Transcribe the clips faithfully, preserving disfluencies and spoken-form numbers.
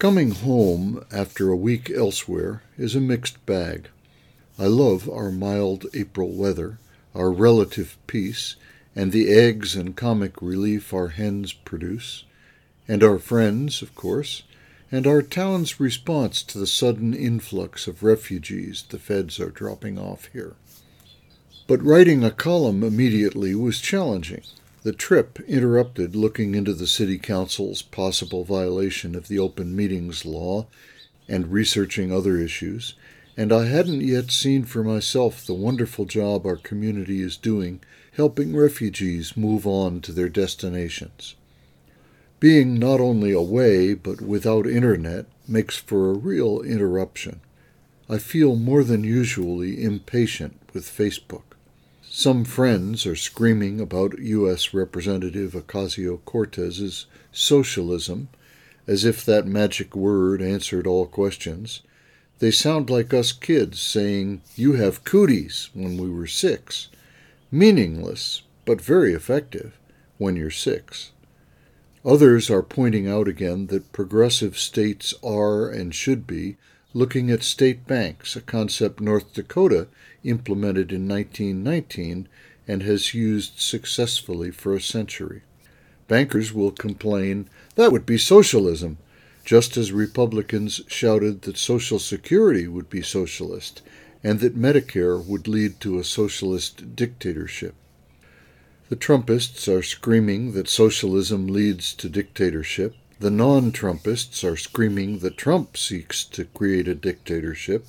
Coming home after a week elsewhere is a mixed bag. I love our mild April weather, our relative peace, and the eggs and comic relief our hens produce, and our friends, of course, and our town's response to the sudden influx of refugees the feds are dropping off here. But writing a column immediately was challenging. The trip interrupted looking into the city council's possible violation of the open meetings law and researching other issues, and I hadn't yet seen for myself the wonderful job our community is doing helping refugees move on to their destinations. Being not only away but without internet makes for a real interruption. I feel more than usually impatient with Facebook. Some friends are screaming about U S Representative Ocasio-Cortez's socialism, as if that magic word answered all questions. They sound like us kids saying, "You have cooties," when we were six. Meaningless, but very effective when you're six. Others are pointing out again that progressive states are and should be looking at state banks, a concept North Dakota implemented in nineteen nineteen and has used successfully for a century. Bankers will complain, "That would be socialism," just as Republicans shouted that Social Security would be socialist and that Medicare would lead to a socialist dictatorship. The Trumpists are screaming that socialism leads to dictatorship. The non-Trumpists are screaming that Trump seeks to create a dictatorship.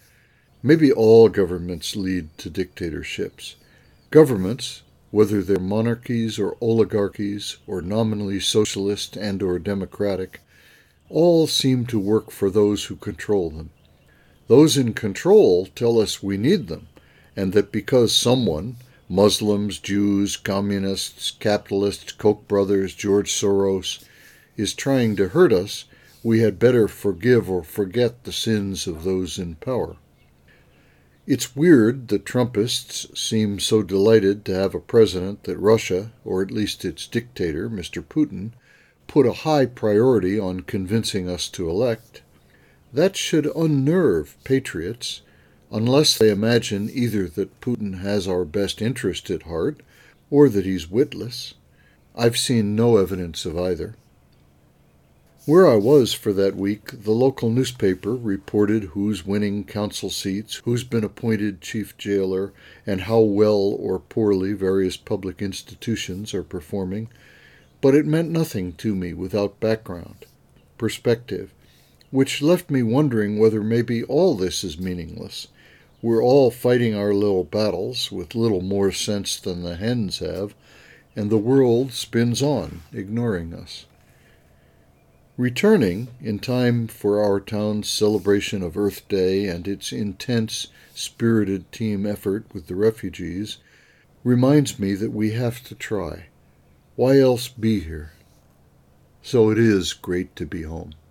Maybe all governments lead to dictatorships. Governments, whether they're monarchies or oligarchies or nominally socialist and or democratic, all seem to work for those who control them. Those in control tell us we need them, and that because someone, Muslims, Jews, communists, capitalists, Koch brothers, George Soros, is trying to hurt us, we had better forgive or forget the sins of those in power. It's weird that Trumpists seem so delighted to have a president that Russia, or at least its dictator, Mister Putin, put a high priority on convincing us to elect. That should unnerve patriots, unless they imagine either that Putin has our best interest at heart or that he's witless. I've seen no evidence of either. Where I was for that week, the local newspaper reported who's winning council seats, who's been appointed chief jailer, and how well or poorly various public institutions are performing, but it meant nothing to me without background, perspective, which left me wondering whether maybe all this is meaningless. We're all fighting our little battles with little more sense than the hens have, and the world spins on, ignoring us. Returning in time for our town's celebration of Earth Day and its intense, spirited team effort with the refugees reminds me that we have to try. Why else be here? So it is great to be home.